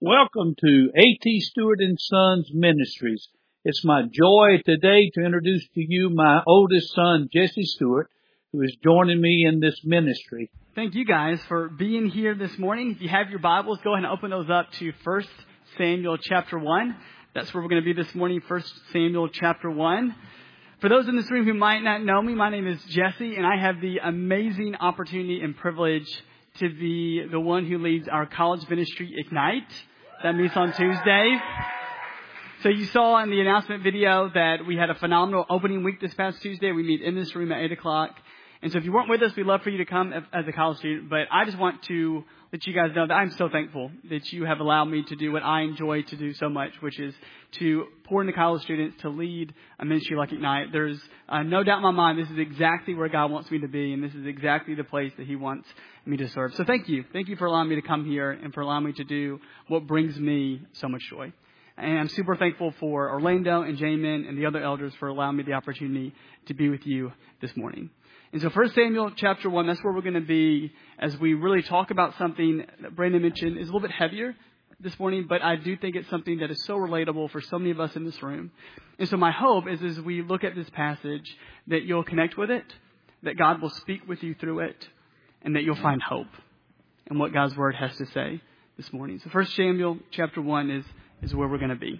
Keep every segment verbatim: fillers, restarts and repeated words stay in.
Welcome to A T Stewart and Sons Ministries. It's my joy today to introduce to you my oldest son, Jesse Stewart, who is joining me in this ministry. Thank you guys for being here this morning. If you have your Bibles, go ahead and open those up to First Samuel chapter one. That's where we're going to be this morning, First Samuel chapter one. For those in this room who might not know me, my name is Jesse, and I have the amazing opportunity and privilege to be the one who leads our college ministry, Ignite. That meets on Tuesday. So you saw in the announcement video that we had a phenomenal opening week this past Tuesday. We meet in this room at eight o'clock. And so if you weren't with us, we'd love for you to come as a college student. But I just want to let you guys know that I'm so thankful that you have allowed me to do what I enjoy to do so much, which is to pour into college students, to lead a ministry like Ignite. There's uh, no doubt in my mind this is exactly where God wants me to be, and this is exactly the place that He wants me to serve. So thank you. Thank you for allowing me to come here and for allowing me to do what brings me so much joy. And I'm super thankful for Orlando and Jamin and the other elders for allowing me the opportunity to be with you this morning. And so First Samuel chapter one, that's where we're going to be as we really talk about something that Brandon mentioned is a little bit heavier this morning, but I do think it's something that is so relatable for so many of us in this room. And so my hope is as we look at this passage that you'll connect with it, that God will speak with you through it, and that you'll find hope in what God's Word has to say this morning. So First Samuel chapter one is, is where we're going to be.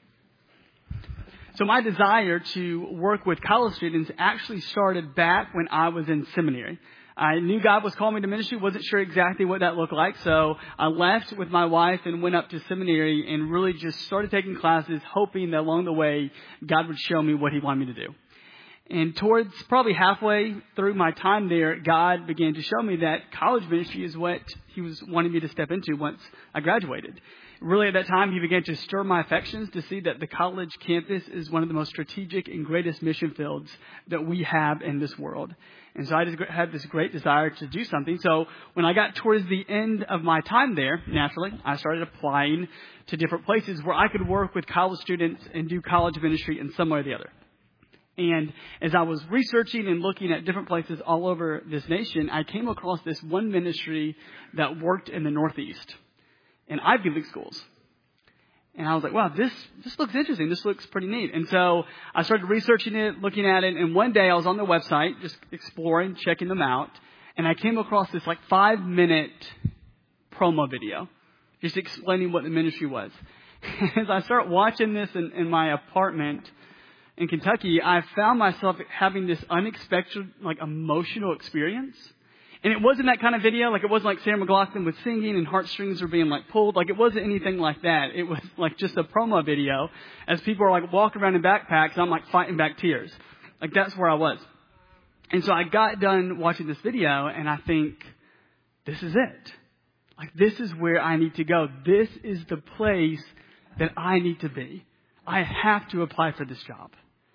So my desire to work with college students actually started back when I was in seminary. I knew God was calling me to ministry, wasn't sure exactly what that looked like. So I left with my wife and went up to seminary and really just started taking classes, hoping that along the way, God would show me what He wanted me to do. And towards probably halfway through my time there, God began to show me that college ministry is what He was wanting me to step into once I graduated. Really, at that time, He began to stir my affections to see that the college campus is one of the most strategic and greatest mission fields that we have in this world. And so I just had this great desire to do something. So when I got towards the end of my time there, naturally, I started applying to different places where I could work with college students and do college ministry in some way or the other. And as I was researching and looking at different places all over this nation, I came across this one ministry that worked in the Northeast in Ivy League schools. And I was like, wow, this, this looks interesting. This looks pretty neat. And so I started researching it, looking at it. And one day I was on their website, just exploring, checking them out. And I came across this like five minute promo video, just explaining what the ministry was. As I started watching this in, in my apartment in Kentucky, I found myself having this unexpected, like, emotional experience. And it wasn't that kind of video. Like, it wasn't like Sarah McLachlan was singing and heartstrings were being, like, pulled. Like, it wasn't anything like that. It was, like, just a promo video as people are, like, walking around in backpacks. And I'm, like, fighting back tears. Like, that's where I was. And so I got done watching this video, and I think, this is it. Like, this is where I need to go. This is the place that I need to be. I have to apply for this job.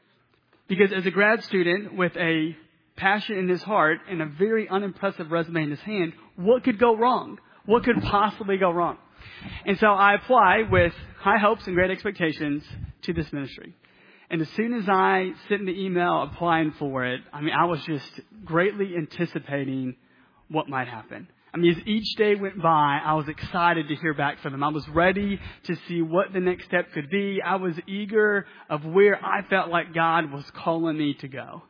Because as a grad student with a passion in his heart and a very unimpressive resume in his hand, what could go wrong? What could possibly go wrong? And so I apply with high hopes and great expectations to this ministry. And as soon as I sent the email applying for it, I mean, I was just greatly anticipating what might happen. I mean, as each day went by, I was excited to hear back from them. I was ready to see what the next step could be. I was eager of where I felt like God was calling me to go.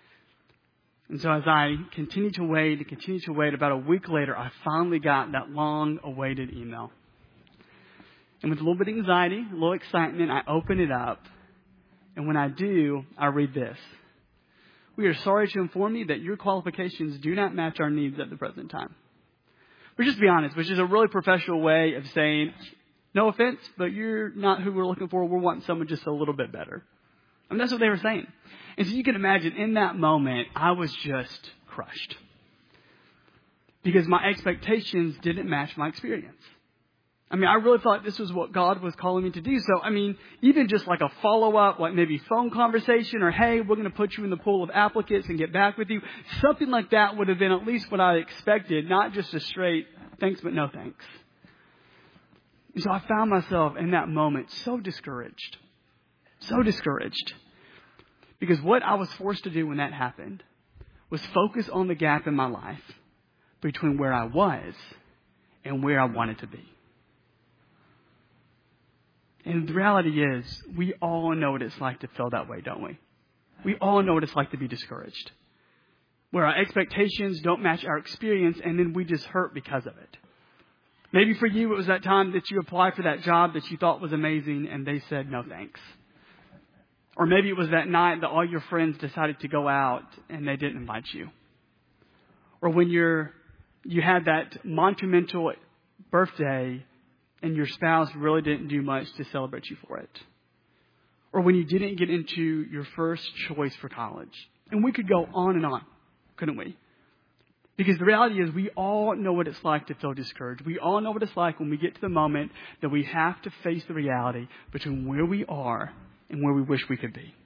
And so as I continued to wait and continued to wait, about a week later, I finally got that long-awaited email. And with a little bit of anxiety, a little excitement, I open it up. And when I do, I read this. We are sorry to inform you that your qualifications do not match our needs at the present time. But just be honest, which is a really professional way of saying, no offense, but you're not who we're looking for. We're wanting someone just a little bit better. I mean, that's what they were saying. And so you can imagine in that moment, I was just crushed. Because my expectations didn't match my experience. I mean, I really thought this was what God was calling me to do. So, I mean, even just like a follow-up, like maybe phone conversation or, hey, we're going to put you in the pool of applicants and get back with you. Something like that would have been at least what I expected, not just a straight thanks but no thanks. And so I found myself in that moment so discouraged, so discouraged. Because what I was forced to do when that happened was focus on the gap in my life between where I was and where I wanted to be. And the reality is, we all know what it's like to feel that way, don't we? We all know what it's like to be discouraged, where our expectations don't match our experience, and then we just hurt because of it. Maybe for you, it was that time that you applied for that job that you thought was amazing, and they said, no thanks. Or maybe it was that night that all your friends decided to go out, and they didn't invite you. Or when you're, you had that monumental birthday, and your spouse really didn't do much to celebrate you for it. Or when you didn't get into your first choice for college. And we could go on and on, couldn't we? Because the reality is we all know what it's like to feel discouraged. We all know what it's like when we get to the moment that we have to face the reality between where we are and where we wish we could be.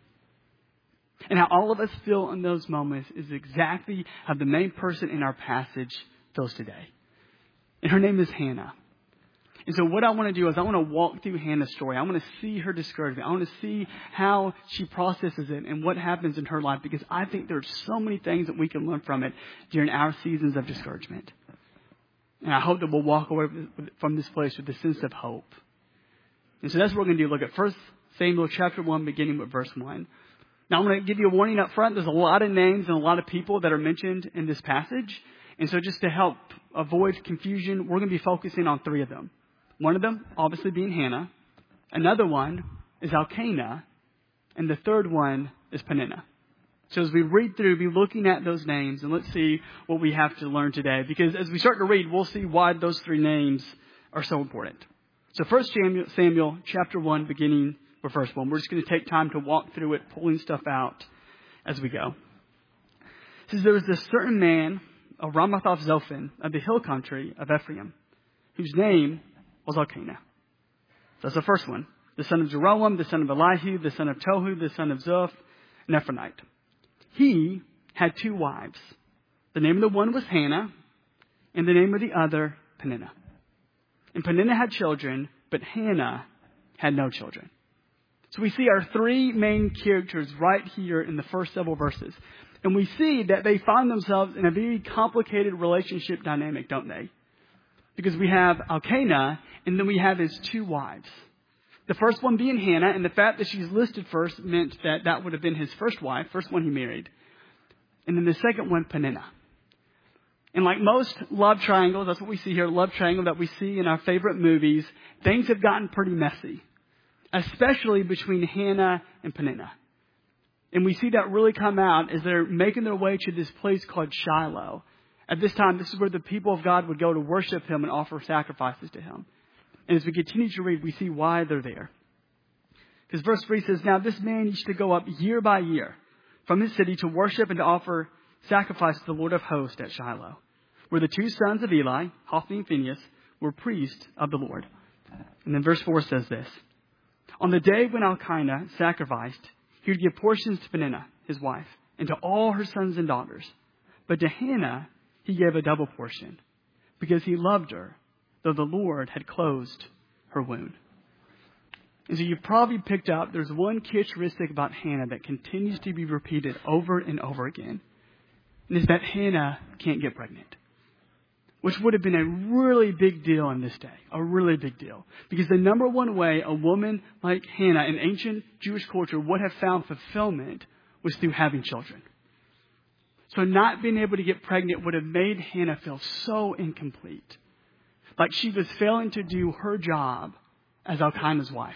And how all of us feel in those moments is exactly how the main person in our passage feels today. And her name is Hannah. And so what I want to do is I want to walk through Hannah's story. I want to see her discouragement. I want to see how she processes it and what happens in her life, because I think there are so many things that we can learn from it during our seasons of discouragement. And I hope that we'll walk away from this place with a sense of hope. And so that's what we're going to do. Look at First Samuel chapter one, beginning with verse one. Now I'm going to give you a warning up front. There's a lot of names and a lot of people that are mentioned in this passage. And so just to help avoid confusion, we're going to be focusing on three of them. One of them, obviously, being Hannah. Another one is Elkanah. And the third one is Peninnah. So as we read through, be looking at those names, and let's see what we have to learn today. Because as we start to read, we'll see why those three names are so important. So First Samuel, Samuel chapter one, beginning with verse one. We're just going to take time to walk through it, pulling stuff out as we go. It says, there was this certain man of Ramathoth Zophim of the hill country of Ephraim, whose name was Elkanah. So that's the first one. The son of Jeroham, the son of Elihu, the son of Tohu, the son of Zoph, an Ephraimite. He had two wives. The name of the one was Hannah, and the name of the other, Peninnah. And Peninnah had children, but Hannah had no children. So we see our three main characters right here in the first several verses. And we see that they find themselves in a very complicated relationship dynamic, don't they? Because we have Elkanah, and then we have his two wives. The first one being Hannah, and the fact that she's listed first meant that that would have been his first wife, first one he married. And then the second one, Peninnah. And like most love triangles, that's what we see here, love triangle that we see in our favorite movies, things have gotten pretty messy, especially between Hannah and Peninnah. And we see that really come out as they're making their way to this place called Shiloh. At this time, this is where the people of God would go to worship him and offer sacrifices to him. And as we continue to read, we see why they're there. Because verse three says, now this man used to go up year by year from his city to worship and to offer sacrifice to the Lord of hosts at Shiloh, where the two sons of Eli, Hophni and Phinehas, were priests of the Lord. And then verse four says this. On the day when Elkanah sacrificed, he would give portions to Peninnah, his wife, and to all her sons and daughters. But to Hannah, he gave a double portion, because he loved her, though the Lord had closed her wound. And so you've probably picked up there's one characteristic about Hannah that continues to be repeated over and over again. And it's that Hannah can't get pregnant. Which would have been a really big deal in this day. A really big deal. Because the number one way a woman like Hannah in ancient Jewish culture would have found fulfillment was through having children. So not being able to get pregnant would have made Hannah feel so incomplete. Like she was failing to do her job as Elkanah's wife.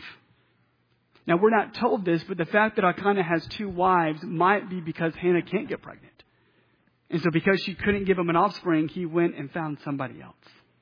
Now we're not told this, but the fact that Elkanah has two wives might be because Hannah can't get pregnant. And so because she couldn't give him an offspring, he went and found somebody else.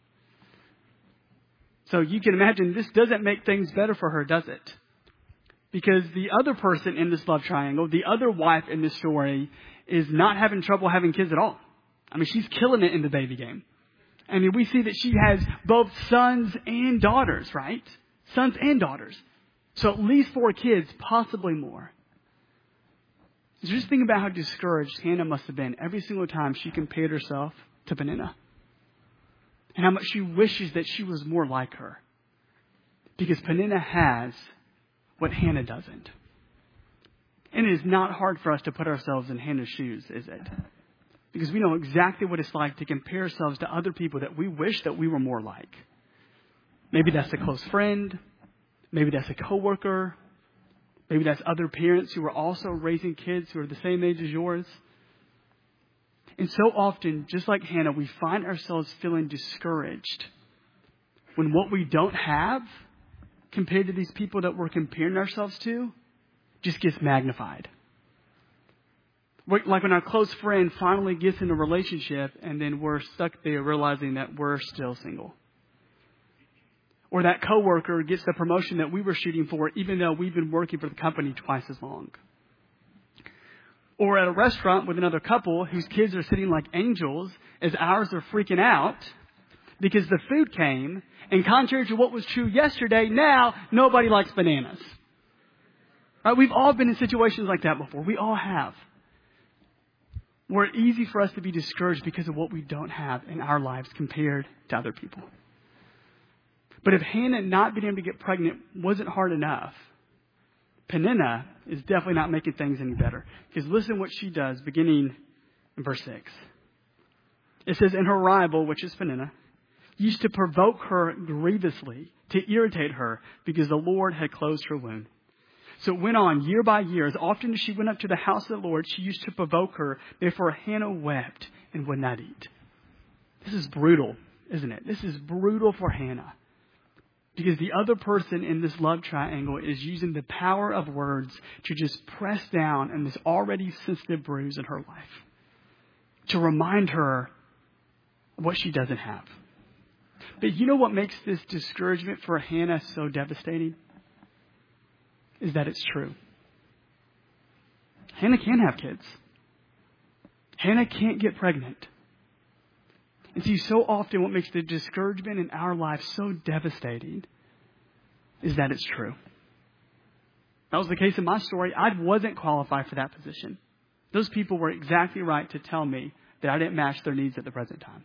So you can imagine this doesn't make things better for her, does it? Because the other person in this love triangle, the other wife in this story, is not having trouble having kids at all. I mean, she's killing it in the baby game. I mean, we see that she has both sons and daughters, right? Sons and daughters. So at least four kids, possibly more. So just think about how discouraged Hannah must have been every single time she compared herself to Peninnah. And how much she wishes that she was more like her. Because Peninnah has what Hannah doesn't. And it is not hard for us to put ourselves in Hannah's shoes, is it? Because we know exactly what it's like to compare ourselves to other people that we wish that we were more like. Maybe that's a close friend. Maybe that's a coworker. Maybe that's other parents who are also raising kids who are the same age as yours. And so often, just like Hannah, we find ourselves feeling discouraged when what we don't have compared to these people that we're comparing ourselves to just gets magnified. Like when our close friend finally gets in a relationship and then we're stuck there realizing that we're still single. Or that coworker gets the promotion that we were shooting for even though we've been working for the company twice as long. Or at a restaurant with another couple whose kids are sitting like angels as ours are freaking out because the food came, and contrary to what was true yesterday, now nobody likes bananas. Right? We've all been in situations like that before. We all have. Where it's easy for us to be discouraged because of what we don't have in our lives compared to other people. But if Hannah not being able to get pregnant wasn't hard enough, Peninnah is definitely not making things any better. Because listen what she does beginning in verse six. It says, and her rival, which is Peninnah, used to provoke her grievously to irritate her because the Lord had closed her womb. So it went on year by year. As often as she went up to the house of the Lord, she used to provoke her. Therefore Hannah wept and would not eat. This is brutal, isn't it? This is brutal for Hannah. Because the other person in this love triangle is using the power of words to just press down on this already sensitive bruise in her life. To remind her of what she doesn't have. But you know what makes this discouragement for Hannah so devastating? Is that it's true. Hannah can't have kids. Hannah can't get pregnant. And see, so often what makes the discouragement in our life so devastating is that it's true. That was the case in my story. I wasn't qualified for that position. Those people were exactly right to tell me that I didn't match their needs at the present time.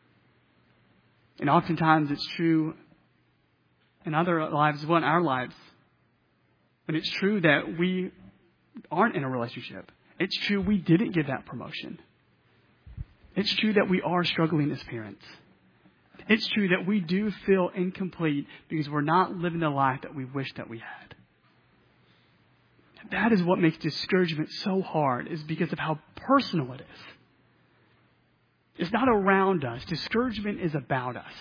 And oftentimes it's true in other lives, well, in our lives. But it's true that we aren't in a relationship. It's true we didn't get that promotion. It's true that we are struggling as parents. It's true that we do feel incomplete because we're not living the life that we wish that we had. That is what makes discouragement so hard, is because of how personal it is. It's not around us. Discouragement is about us.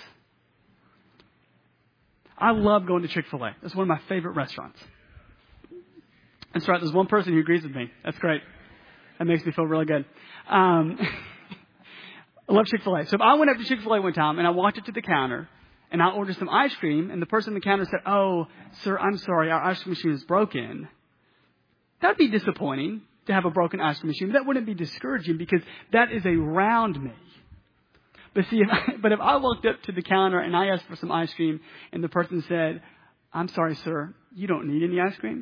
I love going to Chick-fil-A. That's one of my favorite restaurants. That's right. There's one person who agrees with me. That's great. That makes me feel really good. Um, I love Chick-fil-A. So if I went up to Chick-fil-A one time and I walked up to the counter and I ordered some ice cream and the person at the counter said, oh, sir, I'm sorry, our ice cream machine is broken. That'd be disappointing to have a broken ice cream machine. But that wouldn't be discouraging because that is around me. But see, if I, but if I walked up to the counter and I asked for some ice cream and the person said, I'm sorry, sir, you don't need any ice cream.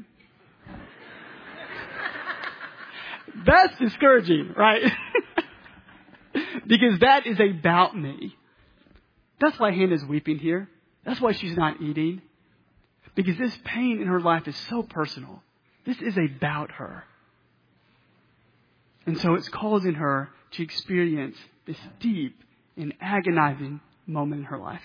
That's discouraging, right? Because that is about me. That's why Hannah's weeping here. That's why she's not eating. Because this pain in her life is so personal. This is about her. And so it's causing her to experience this deep and agonizing moment in her life.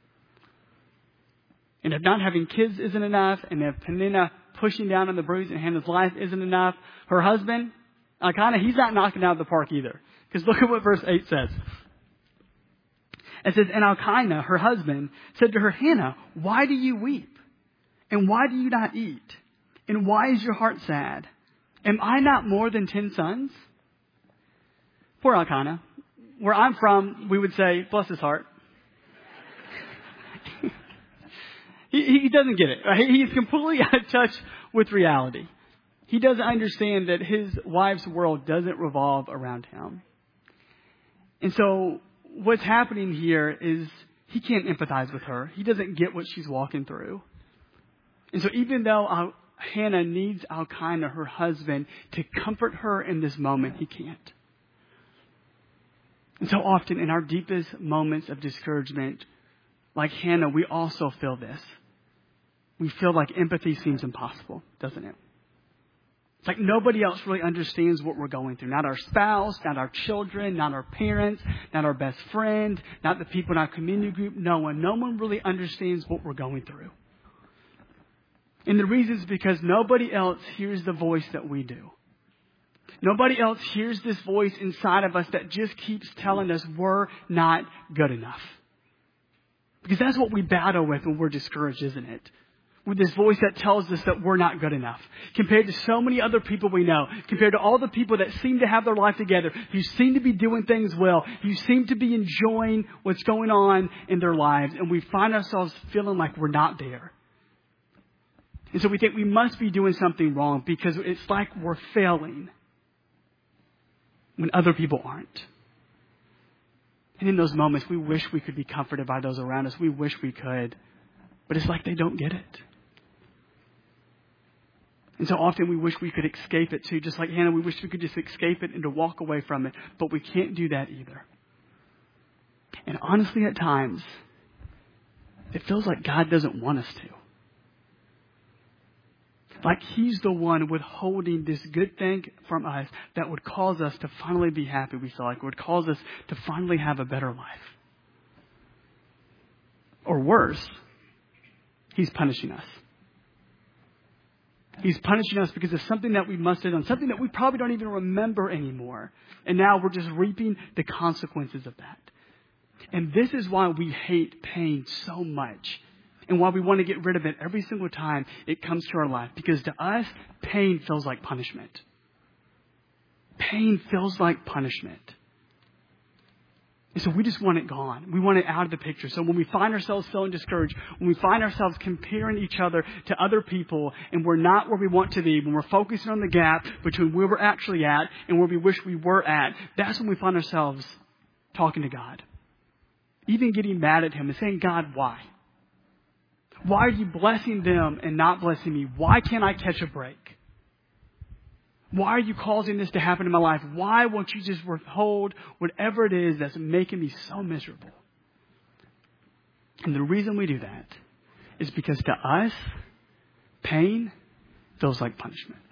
And if not having kids isn't enough, and if Peninnah pushing down on the bruise in Hannah's life isn't enough, her husband, Elkanah, he's not knocking out of the park either. Because look at what verse eight says. It says, and Elkanah, her husband, said to her, Hannah, why do you weep? And why do you not eat? And why is your heart sad? Am I not more than ten sons? Poor Elkanah. Where I'm from, we would say, bless his heart. he, he doesn't get it. Right? He's completely out of touch with reality. He doesn't understand that his wife's world doesn't revolve around him. And so what's happening here is he can't empathize with her. He doesn't get what she's walking through. And so even though uh, Hannah needs Elkanah, her husband, to comfort her in this moment, he can't. And so often in our deepest moments of discouragement, like Hannah, we also feel this. We feel like empathy seems impossible, doesn't it? It's like nobody else really understands what we're going through. Not our spouse, not our children, not our parents, not our best friend, not the people in our community group. No one. No one really understands what we're going through. And the reason is because nobody else hears the voice that we do. Nobody else hears this voice inside of us that just keeps telling us we're not good enough. Because that's what we battle with when we're discouraged, isn't it? With this voice that tells us that we're not good enough. Compared to so many other people we know. Compared to all the people that seem to have their life together. Who seem to be doing things well. Who seem to be enjoying what's going on in their lives. And we find ourselves feeling like we're not there. And so we think we must be doing something wrong because it's like we're failing when other people aren't. And in those moments, we wish we could be comforted by those around us. We wish we could. But it's like they don't get it. And so often we wish we could escape it too. Just like Hannah, we wish we could just escape it and to walk away from it. But we can't do that either. And honestly, at times, it feels like God doesn't want us to. Like He's the one withholding this good thing from us that would cause us to finally be happy, we feel like, would cause us to finally have a better life. Or worse, He's punishing us. He's punishing us because of something that we must have done, something that we probably don't even remember anymore. And now we're just reaping the consequences of that. And this is why we hate pain so much. And why we want to get rid of it every single time it comes to our life. Because to us, pain feels like punishment. Pain feels like punishment. And so we just want it gone. We want it out of the picture. So when we find ourselves feeling discouraged, when we find ourselves comparing each other to other people, and we're not where we want to be, when we're focusing on the gap between where we're actually at and where we wish we were at, that's when we find ourselves talking to God. Even getting mad at Him and saying, God, why? Why are you blessing them and not blessing me? Why can't I catch a break? Why are you causing this to happen in my life? Why won't you just withhold whatever it is that's making me so miserable? And the reason we do that is because to us, pain feels like punishment.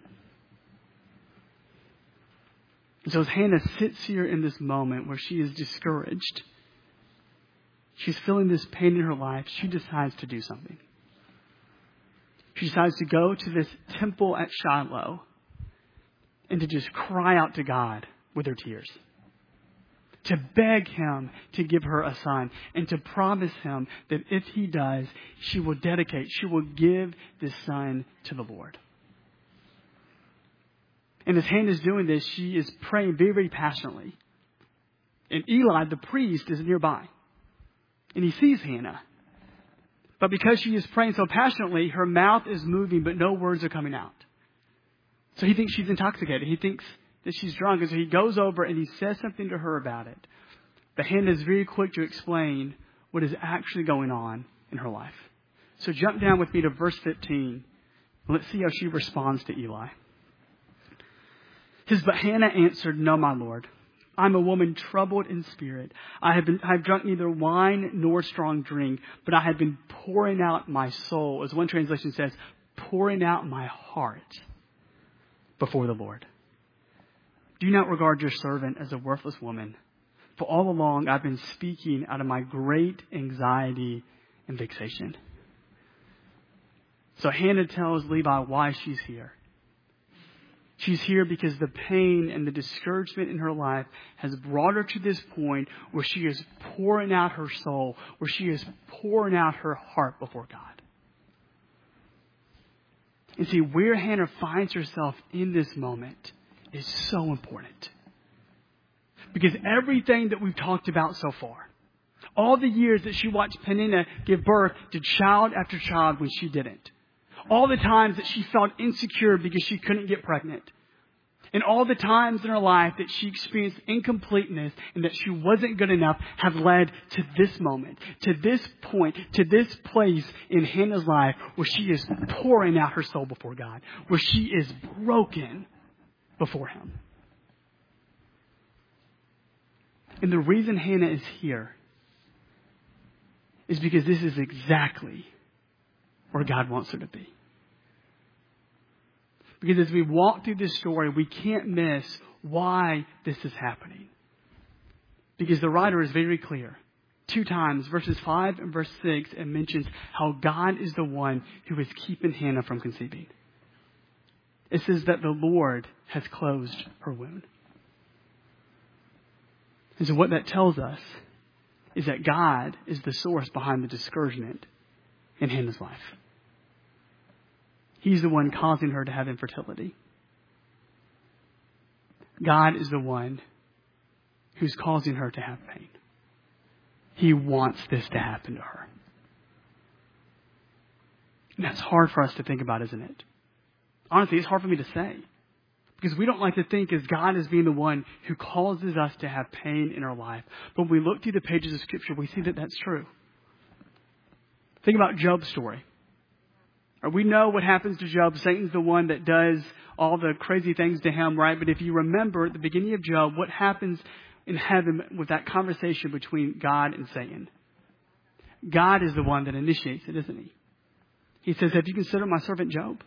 And so as Hannah sits here in this moment where she is discouraged, she's feeling this pain in her life, she decides to do something. She decides to go to this temple at Shiloh and to just cry out to God with her tears. To beg Him to give her a son and to promise Him that if He does, she will dedicate, she will give this son to the Lord. And as Hannah is doing this, she is praying very, very passionately. And Eli, the priest, is nearby. And he sees Hannah. But because she is praying so passionately, her mouth is moving, but no words are coming out. So he thinks she's intoxicated. He thinks that she's drunk. And so he goes over and he says something to her about it. But Hannah is very quick to explain what is actually going on in her life. So jump down with me to verse fifteen. And let's see how she responds to Eli. It says, but Hannah answered, no, my Lord. I'm a woman troubled in spirit. I have been, I have drunk neither wine nor strong drink, but I have been pouring out my soul, as one translation says, pouring out my heart before the Lord. Do not regard your servant as a worthless woman, for all along I've been speaking out of my great anxiety and vexation. So Hannah tells Levi why she's here. She's here because the pain and the discouragement in her life has brought her to this point where she is pouring out her soul, where she is pouring out her heart before God. And see, where Hannah finds herself in this moment is so important. Because everything that we've talked about so far, all the years that she watched Peninnah give birth to child after child when she didn't, all the times that she felt insecure because she couldn't get pregnant. And all the times in her life that she experienced incompleteness and that she wasn't good enough have led to this moment, to this point, to this place in Hannah's life where she is pouring out her soul before God, where she is broken before Him. And the reason Hannah is here is because this is exactly where God wants her to be. Because as we walk through this story, we can't miss why this is happening. Because the writer is very clear. two times, verses five and verse six, it mentions how God is the one who is keeping Hannah from conceiving. It says that the Lord has closed her womb. And so what that tells us is that God is the source behind the discouragement in Hannah's life. He's the one causing her to have infertility. God is the one who's causing her to have pain. He wants this to happen to her. And that's hard for us to think about, isn't it? Honestly, it's hard for me to say. Because we don't like to think as God as being the one who causes us to have pain in our life. But when we look through the pages of Scripture, we see that that's true. Think about Job's story. We know what happens to Job. Satan's the one that does all the crazy things to him, right? But if you remember at the beginning of Job, what happens in heaven with that conversation between God and Satan? God is the one that initiates it, isn't He? He says, have you considered my servant Job?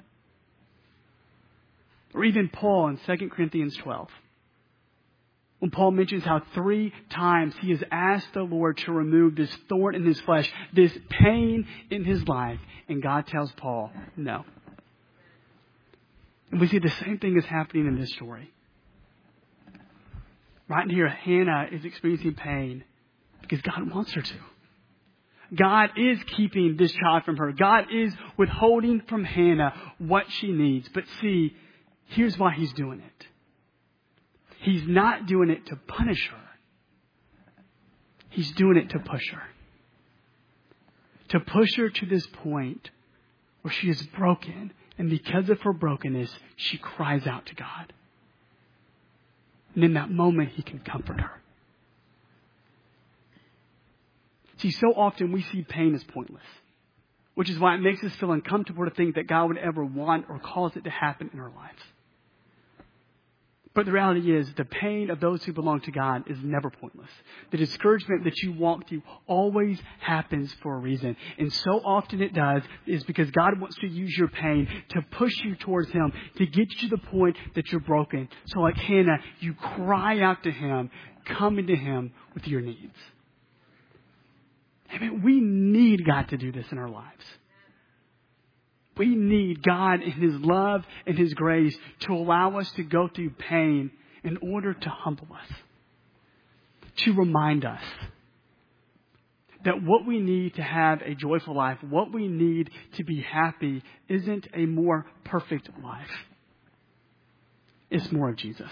Or even Paul in Second Corinthians twelve. When Paul mentions how three times he has asked the Lord to remove this thorn in his flesh, this pain in his life. And God tells Paul, no. And we see the same thing is happening in this story. Right here, Hannah is experiencing pain because God wants her to. God is keeping this child from her. God is withholding from Hannah what she needs. But see, here's why He's doing it. He's not doing it to punish her. He's doing it to push her. To push her to this point where she is broken. And because of her brokenness, she cries out to God. And in that moment, He can comfort her. See, so often we see pain as pointless. Which is why it makes us feel uncomfortable to think that God would ever want or cause it to happen in our lives. But the reality is the pain of those who belong to God is never pointless. The discouragement that you walk through always happens for a reason. And so often it does is because God wants to use your pain to push you towards Him, to get you to the point that you're broken. So like Hannah, you cry out to Him, coming to Him with your needs. I mean, we need God to do this in our lives. We need God in His love and His grace to allow us to go through pain in order to humble us. To remind us that what we need to have a joyful life, what we need to be happy, isn't a more perfect life. It's more of Jesus.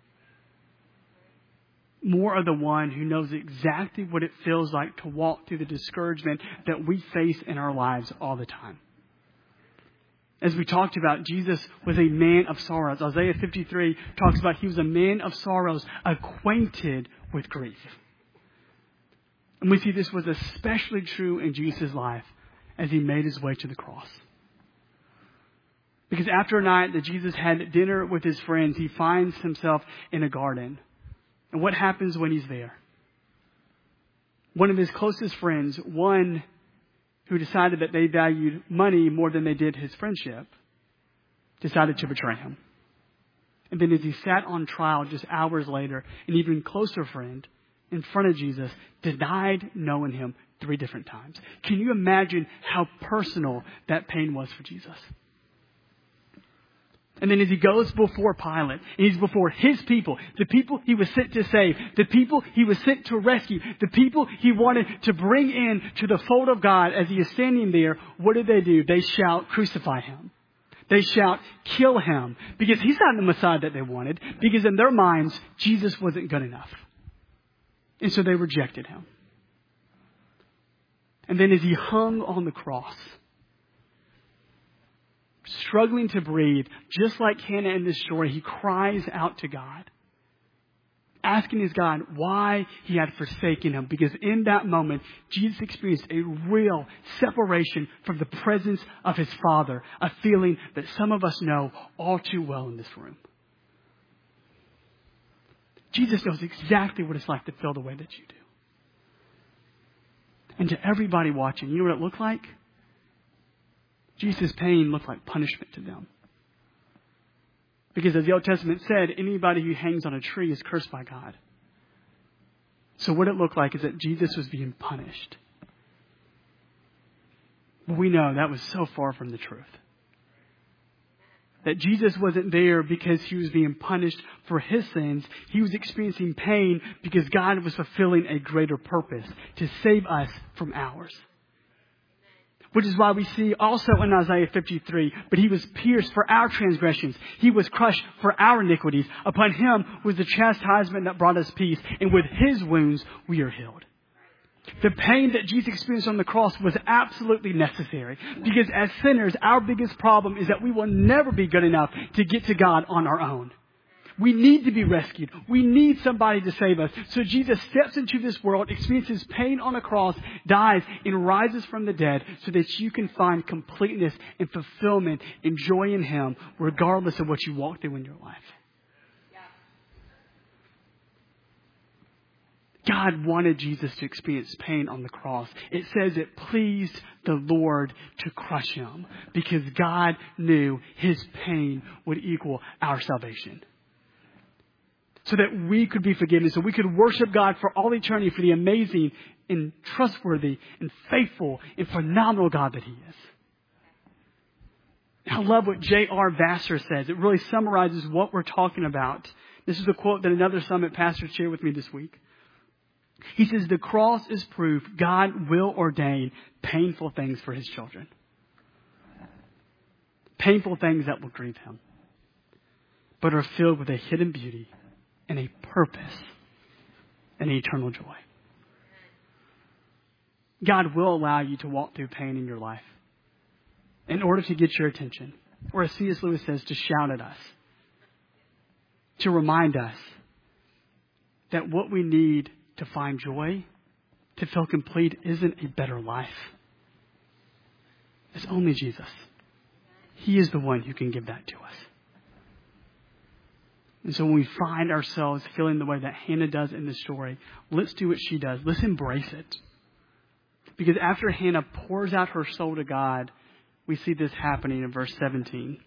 More of the one who knows exactly what it feels like to walk through the discouragement that we face in our lives all the time. As we talked about, Jesus was a man of sorrows. Isaiah fifty-three talks about He was a man of sorrows, acquainted with grief. And we see this was especially true in Jesus' life as He made His way to the cross. Because after a night that Jesus had dinner with His friends, He finds Himself in a garden. And what happens when He's there? One of His closest friends, one who decided that they valued money more than they did His friendship, decided to betray Him. And then as He sat on trial just hours later, an even closer friend in front of Jesus denied knowing Him three different times. Can you imagine how personal that pain was for Jesus? And then as He goes before Pilate, and He's before His people, the people He was sent to save, the people He was sent to rescue, the people He wanted to bring in to the fold of God, as He is standing there, what do they do? They shout, crucify Him. They shout, kill Him. Because He's not the Messiah that they wanted. Because in their minds, Jesus wasn't good enough. And so they rejected Him. And then as He hung on the cross, struggling to breathe, just like Hannah in this story, he cries out to God, asking his God why He had forsaken him. Because in that moment, Jesus experienced a real separation from the presence of His Father, a feeling that some of us know all too well in this room. Jesus knows exactly what it's like to feel the way that you do. And to everybody watching, you know what it looked like? Jesus' pain looked like punishment to them. Because as the Old Testament said, anybody who hangs on a tree is cursed by God. So what it looked like is that Jesus was being punished. But we know that was so far from the truth. That Jesus wasn't there because he was being punished for his sins. He was experiencing pain because God was fulfilling a greater purpose to save us from ours. Which is why we see also in Isaiah fifty-three, but he was pierced for our transgressions. He was crushed for our iniquities. Upon him was the chastisement that brought us peace. And with his wounds, we are healed. The pain that Jesus experienced on the cross was absolutely necessary. Because as sinners, our biggest problem is that we will never be good enough to get to God on our own. We need to be rescued. We need somebody to save us. So Jesus steps into this world, experiences pain on a cross, dies, and rises from the dead so that you can find completeness and fulfillment and joy in him, regardless of what you walk through in your life. God wanted Jesus to experience pain on the cross. It says it pleased the Lord to crush him because God knew his pain would equal our salvation. So that we could be forgiven, so we could worship God for all eternity for the amazing and trustworthy and faithful and phenomenal God that he is. I love what J R Vassar says. It really summarizes what we're talking about. This is a quote that another Summit pastor shared with me this week. He says, the cross is proof God will ordain painful things for his children. Painful things that will grieve him, but are filled with a hidden beauty and a purpose and eternal joy. God will allow you to walk through pain in your life in order to get your attention. Or as C S Lewis says, to shout at us. To remind us that what we need to find joy, to feel complete, isn't a better life. It's only Jesus. He is the one who can give that to us. And so when we find ourselves feeling the way that Hannah does in this story, let's do what she does. Let's embrace it. Because after Hannah pours out her soul to God, we see this happening in verse seventeen.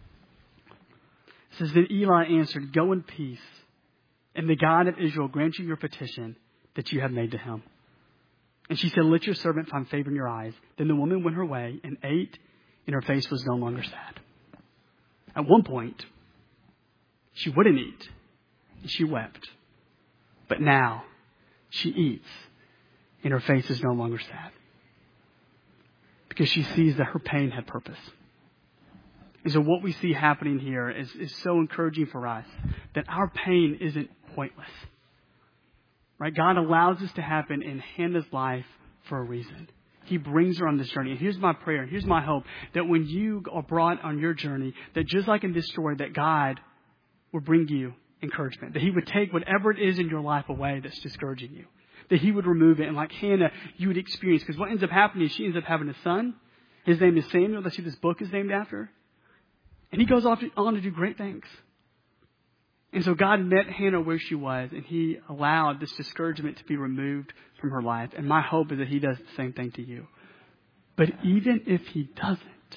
It says, then Eli answered, go in peace, and the God of Israel grant you your petition that you have made to him. And she said, let your servant find favor in your eyes. Then the woman went her way and ate, and her face was no longer sad. At one point, she wouldn't eat, and she wept. But now, she eats, and her face is no longer sad. Because she sees that her pain had purpose. And so what we see happening here is, is so encouraging for us, that our pain isn't pointless. Right? God allows this to happen in Hannah's life for a reason. He brings her on this journey. And here's my prayer, and here's my hope, that when you are brought on your journey, that just like in this story, that God would bring you encouragement. That he would take whatever it is in your life away that's discouraging you. That he would remove it. And like Hannah, you would experience. Because what ends up happening is she ends up having a son. His name is Samuel. That's who this book is named after. And he goes off to, on to do great things. And so God met Hannah where she was. And he allowed this discouragement to be removed from her life. And my hope is that he does the same thing to you. But even if he doesn't,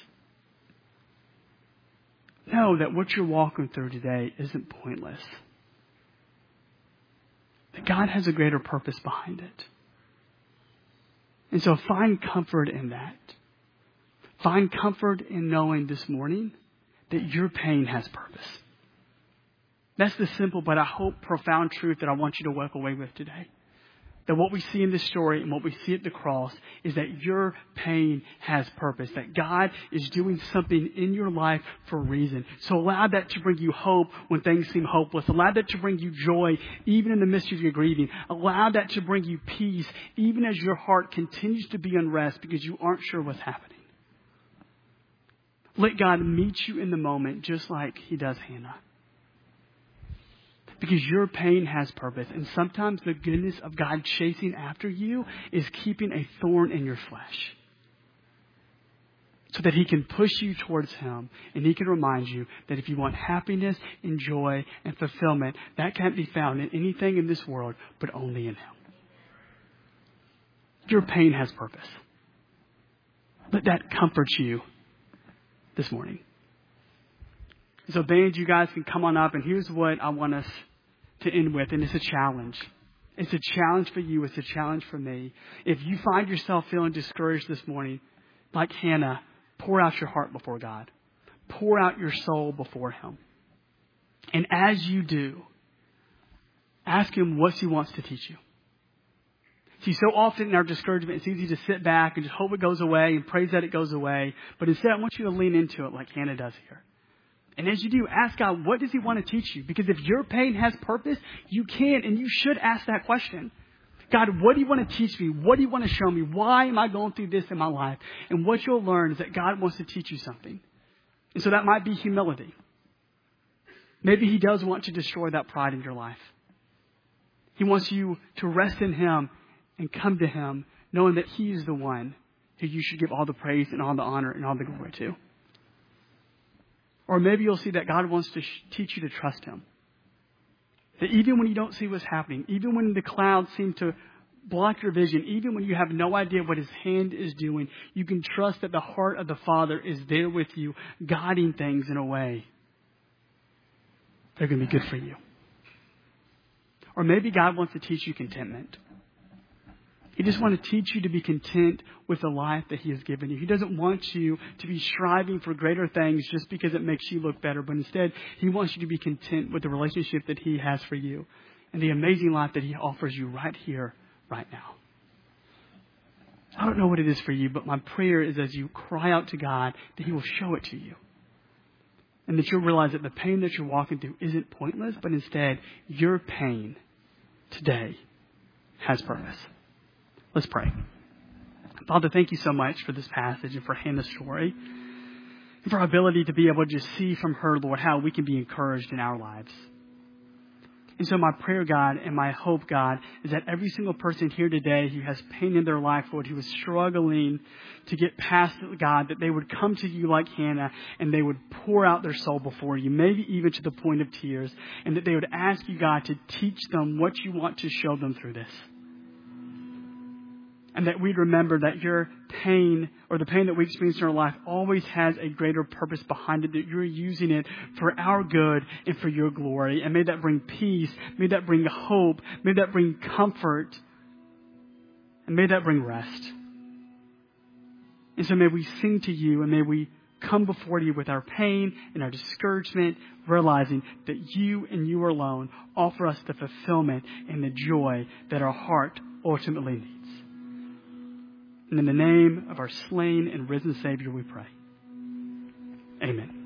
know that what you're walking through today isn't pointless. That God has a greater purpose behind it. And so find comfort in that. Find comfort in knowing this morning that your pain has purpose. That's the simple but I hope profound truth that I want you to walk away with today. That what we see in this story and what we see at the cross is that your pain has purpose. That God is doing something in your life for a reason. So allow that to bring you hope when things seem hopeless. Allow that to bring you joy even in the midst of your grieving. Allow that to bring you peace even as your heart continues to be unrest because you aren't sure what's happening. Let God meet you in the moment just like he does Hannah. Because your pain has purpose. And sometimes the goodness of God chasing after you is keeping a thorn in your flesh. So that he can push you towards him. And he can remind you that if you want happiness and joy and fulfillment, that can't be found in anything in this world, but only in him. Your pain has purpose. Let that comfort you this morning. So band, you guys can come on up, and here's what I want us to end with, and it's a challenge. It's a challenge for you. It's a challenge for me. If you find yourself feeling discouraged this morning, like Hannah, pour out your heart before God. Pour out your soul before Him. And as you do, ask Him what He wants to teach you. See, so often in our discouragement, it's easy to sit back and just hope it goes away and praise that it goes away. But instead, I want you to lean into it like Hannah does here. And as you do, ask God, what does He want to teach you? Because if your pain has purpose, you can and you should ask that question. God, what do you want to teach me? What do you want to show me? Why am I going through this in my life? And what you'll learn is that God wants to teach you something. And so that might be humility. Maybe He does want to destroy that pride in your life. He wants you to rest in Him and come to Him knowing that He is the one who you should give all the praise and all the honor and all the glory to. Or maybe you'll see that God wants to sh- teach you to trust Him. That even when you don't see what's happening, even when the clouds seem to block your vision, even when you have no idea what His hand is doing, you can trust that the heart of the Father is there with you, guiding things in a way they're going to be good for you. Or maybe God wants to teach you contentment. He just wants to teach you to be content with the life that He has given you. He doesn't want you to be striving for greater things just because it makes you look better. But instead, He wants you to be content with the relationship that He has for you and the amazing life that He offers you right here, right now. I don't know what it is for you, but my prayer is as you cry out to God that He will show it to you. And that you'll realize that the pain that you're walking through isn't pointless, but instead, your pain today has purpose. Let's pray. Father, thank you so much for this passage and for Hannah's story. And for our ability to be able to just see from her, Lord, how we can be encouraged in our lives. And so my prayer, God, and my hope, God, is that every single person here today who has pain in their life, Lord, who is struggling to get past it, God, that they would come to you like Hannah and they would pour out their soul before you, maybe even to the point of tears, and that they would ask you, God, to teach them what you want to show them through this. And that we'd remember that your pain or the pain that we experience in our life always has a greater purpose behind it, that you're using it for our good and for your glory. And may that bring peace. May that bring hope. May that bring comfort. And may that bring rest. And so may we sing to you and may we come before you with our pain and our discouragement, realizing that you and you alone offer us the fulfillment and the joy that our heart ultimately needs. And in the name of our slain and risen Savior we pray. Amen.